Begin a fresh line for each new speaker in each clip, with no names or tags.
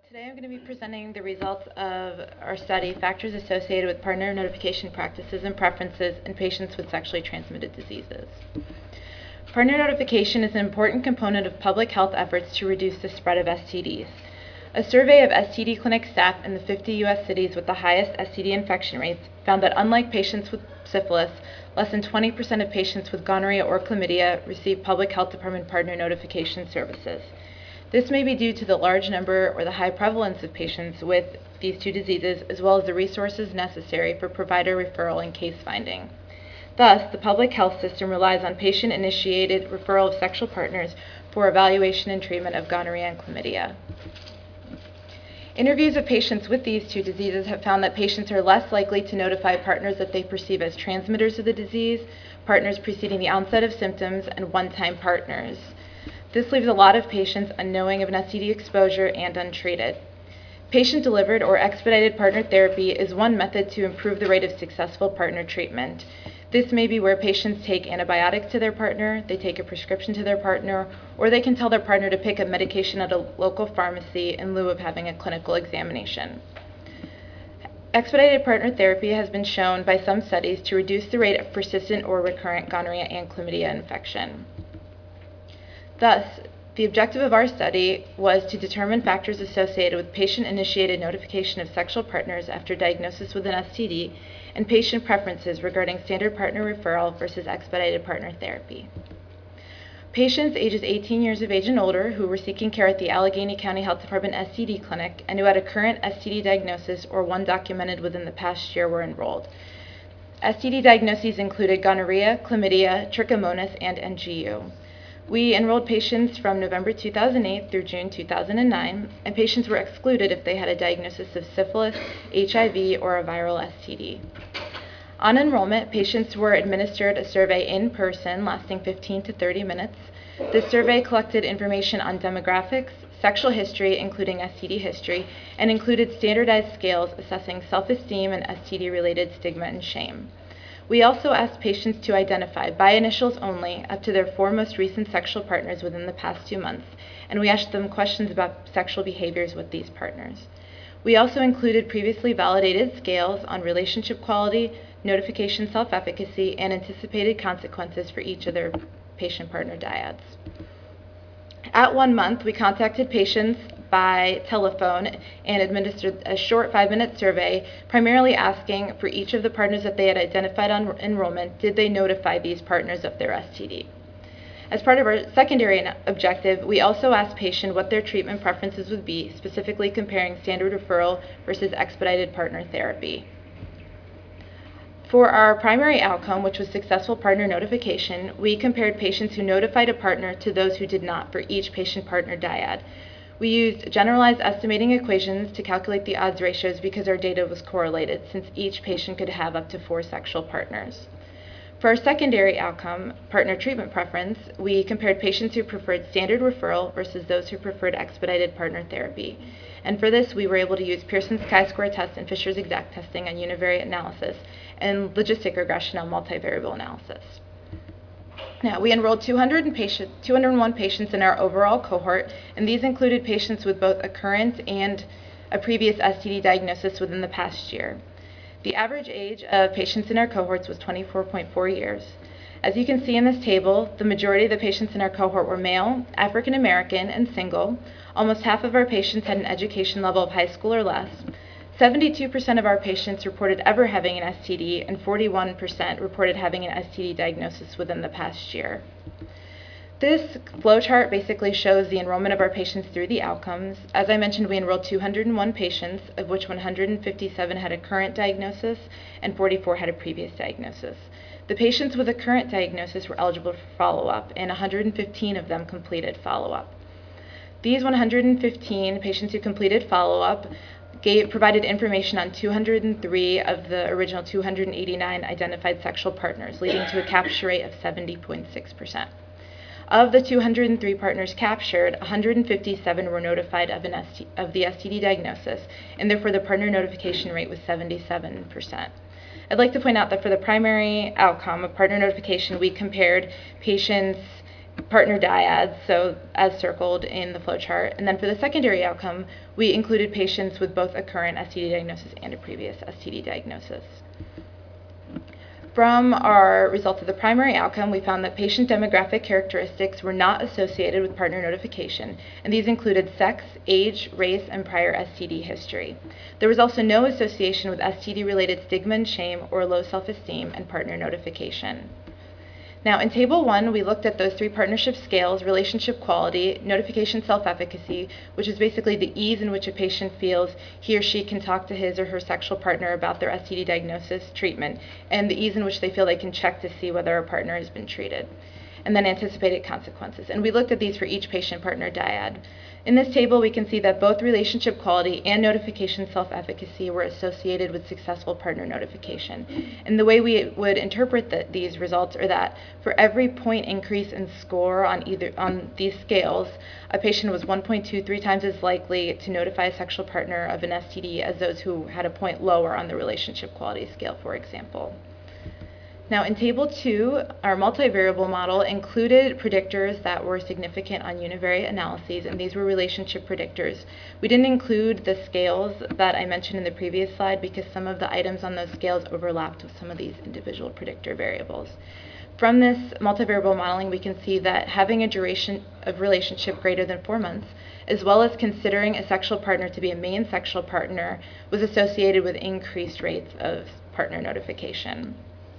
Today I'm going to be presenting the results of our study, Factors Associated with Partner Notification Practices and Preferences in Patients with Sexually Transmitted Diseases. Partner notification is an important component of public health efforts to reduce the spread of STDs. A survey of STD clinic staff in the 50 U.S. cities with the highest STD infection rates found that unlike patients with syphilis, less than 20% of patients with gonorrhea or chlamydia receive public health department partner notification services. This may be due to the large number or the high prevalence of patients with these two diseases, as well as the resources necessary for provider referral and case finding. Thus, the public health system relies on patient-initiated referral of sexual partners for evaluation and treatment of gonorrhea and chlamydia. Interviews of patients with these two diseases have found that patients are less likely to notify partners that they perceive as transmitters of the disease, partners preceding the onset of symptoms, and one-time partners. This leaves a lot of patients unknowing of an STD exposure and untreated. Patient-delivered or expedited partner therapy is one method to improve the rate of successful partner treatment. This may be where patients take antibiotics to their partner, they take a prescription to their partner, or they can tell their partner to pick up medication at a local pharmacy in lieu of having a clinical examination. Expedited partner therapy has been shown by some studies to reduce the rate of persistent or recurrent gonorrhea and chlamydia infection. Thus, the objective of our study was to determine factors associated with patient-initiated notification of sexual partners after diagnosis with an STD and patient preferences regarding standard partner referral versus expedited partner therapy. Patients ages 18 years of age and older who were seeking care at the Allegheny County Health Department STD clinic and who had a current STD diagnosis or one documented within the past year were enrolled. STD diagnoses included gonorrhea, chlamydia, trichomonas, and NGU. We enrolled patients from November 2008 through June 2009, and patients were excluded if they had a diagnosis of syphilis, HIV, or a viral STD. On enrollment, patients were administered a survey in person lasting 15 to 30 minutes. This survey collected information on demographics, sexual history, including STD history, and included standardized scales assessing self-esteem and STD-related stigma and shame. We also asked patients to identify, by initials only, up to their 4 most recent sexual partners within the past 2 months, and we asked them questions about sexual behaviors with these partners. We also included previously validated scales on relationship quality, notification self-efficacy, and anticipated consequences for each of their patient-partner dyads. At 1 month, we contacted patients by telephone and administered a short 5-minute survey, primarily asking for each of the partners that they had identified on enrollment, did they notify these partners of their STD? As part of our secondary objective, we also asked patients what their treatment preferences would be, specifically comparing standard referral versus expedited partner therapy. For our primary outcome, which was successful partner notification, we compared patients who notified a partner to those who did not for each patient-partner dyad. We used generalized estimating equations to calculate the odds ratios because our data was correlated, since each patient could have up to 4 sexual partners. For our secondary outcome, partner treatment preference, we compared patients who preferred standard referral versus those who preferred expedited partner therapy. And for this, we were able to use Pearson's chi-square test and Fisher's exact testing on univariate analysis and logistic regression on multivariable analysis. Now, we enrolled 201 patients in our overall cohort, and these included patients with both a current and a previous STD diagnosis within the past year. The average age of patients in our cohorts was 24.4 years. As you can see in this table, the majority of the patients in our cohort were male, African American, and single. Almost half of our patients had an education level of high school or less. 72% of our patients reported ever having an STD, and 41% reported having an STD diagnosis within the past year. This flowchart basically shows the enrollment of our patients through the outcomes. As I mentioned, we enrolled 201 patients, of which 157 had a current diagnosis and 44 had a previous diagnosis. The patients with a current diagnosis were eligible for follow-up, and 115 of them completed follow-up. These 115 patients who completed follow-up provided information on 203 of the original 289 identified sexual partners, leading to a capture rate of 70.6%. Of the 203 partners captured, 157 were notified of the STD diagnosis, and therefore the partner notification rate was 77%. I'd like to point out that for the primary outcome of partner notification, we compared patients partner dyads, so as circled in the flowchart. And then for the secondary outcome, we included patients with both a current STD diagnosis and a previous STD diagnosis. From our results of the primary outcome, we found that patient demographic characteristics were not associated with partner notification, and these included sex, age, race, and prior STD history. There was also no association with STD-related stigma and shame or low self-esteem and partner notification. Now, in Table 1, we looked at those 3 partnership scales: relationship quality, notification self-efficacy, which is basically the ease in which a patient feels he or she can talk to his or her sexual partner about their STD diagnosis, treatment, and the ease in which they feel they can check to see whether a partner has been treated, and then anticipated consequences. And we looked at these for each patient partner dyad. In this table, we can see that both relationship quality and notification self-efficacy were associated with successful partner notification. And the way we would interpret these results are that for every point increase in score on these scales, a patient was 1.23 times as likely to notify a sexual partner of an STD as those who had a point lower on the relationship quality scale, for example. Now, in Table 2, our multivariable model included predictors that were significant on univariate analyses, and these were relationship predictors. We didn't include the scales that I mentioned in the previous slide because some of the items on those scales overlapped with some of these individual predictor variables. From this multivariable modeling, we can see that having a duration of relationship greater than 4 months, as well as considering a sexual partner to be a main sexual partner, was associated with increased rates of partner notification.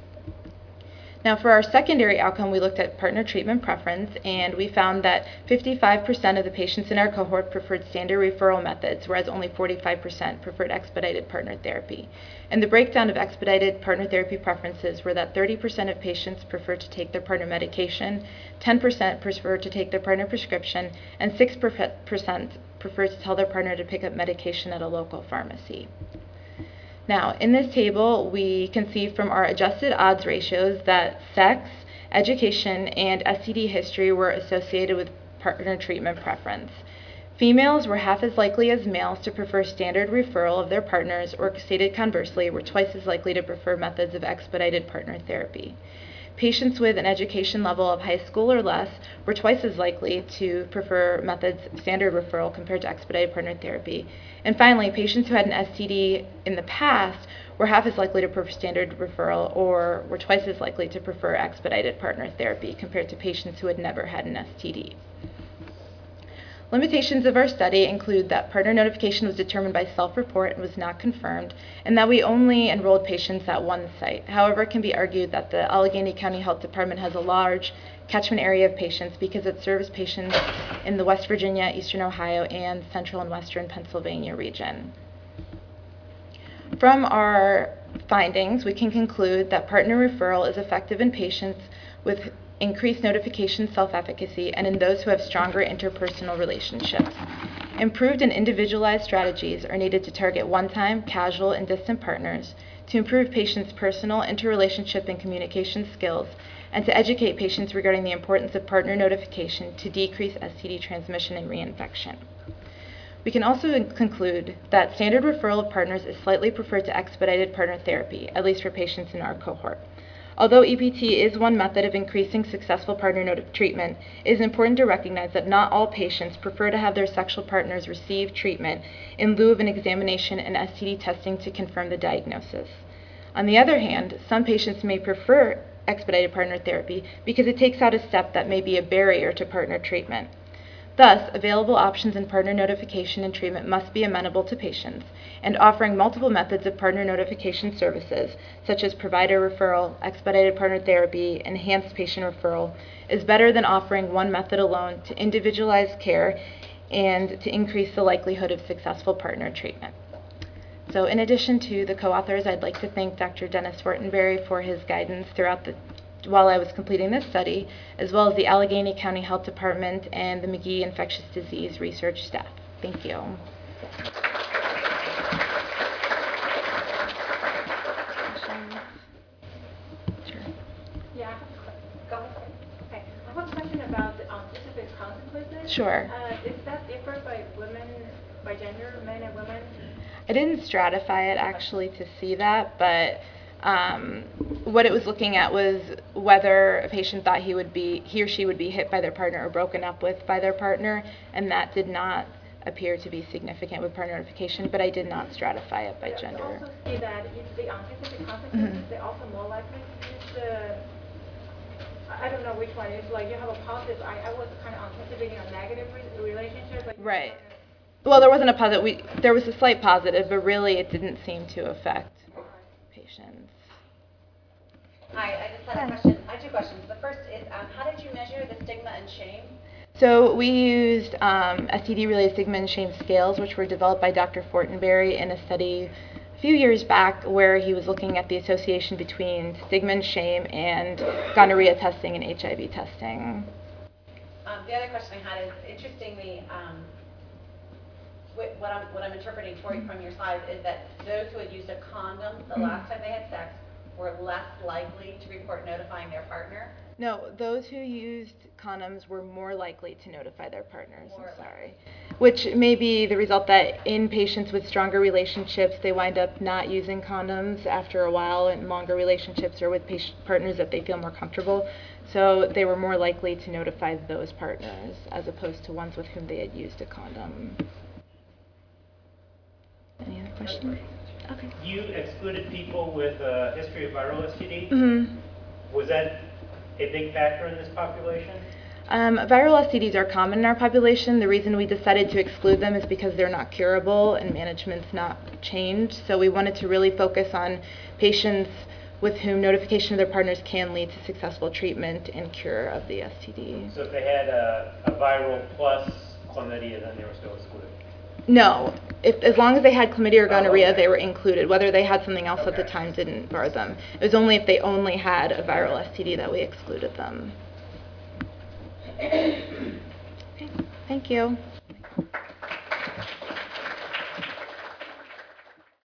Now, for our secondary outcome, we looked at partner treatment preference, and we found that 55% of the patients in our cohort preferred standard referral methods, whereas only 45% preferred expedited partner therapy. And the breakdown of expedited partner therapy preferences were that 30% of patients preferred to take their partner medication, 10% preferred to take their partner prescription, and 6% preferred to tell their partner to pick up medication at a local pharmacy. Now, in this table, we can see from our adjusted odds ratios that sex, education, and STD history were associated with partner treatment preference. Females were half as likely as males to prefer standard referral of their partners, or stated conversely, were twice as likely to prefer methods of expedited partner therapy. Patients with an education level of high school or less were twice as likely to prefer methods of standard referral compared to expedited partner therapy. And finally, patients who had an STD in the past were half as likely to prefer standard referral or were twice as likely to prefer expedited partner therapy compared to patients who had never had an STD. Limitations of our study include that partner notification was determined by self-report and was not confirmed, and that we only enrolled patients at one site. However, it can be argued that the Allegheny County Health Department has a large catchment area of patients because it serves patients in the West Virginia, Eastern Ohio, and Central and Western Pennsylvania region. From our findings, we can conclude that partner referral is effective in patients with increased notification self-efficacy and in those who have stronger interpersonal relationships. Improved and individualized strategies are needed to target one-time, casual, and distant partners, to improve patients' personal, interrelationship, and communication skills, and to educate patients regarding the importance of partner notification to decrease STD transmission and reinfection. We can also conclude that standard referral of partners is slightly preferred to expedited partner therapy, at least for patients in our cohort. Although EPT is one method of increasing successful partner treatment, it is important to recognize that not all patients prefer to have their sexual partners receive treatment in lieu of an examination and STD testing to confirm the diagnosis. On the other hand, some patients may prefer expedited partner therapy because it takes out a step that may be a barrier to partner treatment. Thus, available options in partner notification and treatment must be amenable to patients, and offering multiple methods of partner notification services, such as provider referral, expedited partner therapy, enhanced patient referral, is better than offering one method alone to individualize care and to increase the likelihood of successful partner treatment. So in addition to the co-authors, I'd like to thank Dr. Dennis Fortenberry for his guidance while I was completing this study, as well as the Allegheny County Health Department and the McGee Infectious Disease Research staff. Thank you. Questions? Sure.
Yeah, go ahead. Okay, I have a question about specific consequences.
Sure.
Is that different by women, by gender, men and women?
I didn't stratify it actually to see that, but What it was looking at was whether a patient thought he or she would be hit by their partner or broken up with by their partner, and that did not appear to be significant with partner notification, but I did not stratify it by gender.
I also see that if the anticipated consequences, they're also more likely to use the, I don't know which one. It's like you have a positive, I was kind of anticipating a negative relationship. But
right. Well, there wasn't a positive. There was a slight positive, but really it didn't seem to affect patients.
Hi, I just had a question. I have two questions. The first is, how did you measure the stigma and shame?
So we used STD-related stigma and shame scales, which were developed by Dr. Fortenberry in a study a few years back where he was looking at the association between stigma and shame and gonorrhea testing and HIV testing.
The other question I had is, interestingly, what I'm interpreting from your slides is that those who had used a condom the last time they had sex were less likely to report notifying their partner.
No, those who used condoms were more likely to notify their partners. I'm sorry. Which may be the result that in patients with stronger relationships, they wind up not using condoms after a while in longer relationships or with partners that they feel more comfortable. So they were more likely to notify those partners as opposed to ones with whom they had used a condom. Any other questions? Okay.
You excluded people with a history of viral STD.
Mm-hmm.
Was that a big factor in this population?
Viral STDs are common in our population. The reason we decided to exclude them is because they're not curable and management's not changed. So we wanted to really focus on patients with whom notification of their partners can lead to successful treatment and cure of the STD.
So if they had a viral plus chlamydia, then they were still excluded?
No. As long as they had chlamydia or gonorrhea, they were included. Whether they had something else at the time didn't bar them. It was only if they only had a viral STD that we excluded them. Okay. Thank you.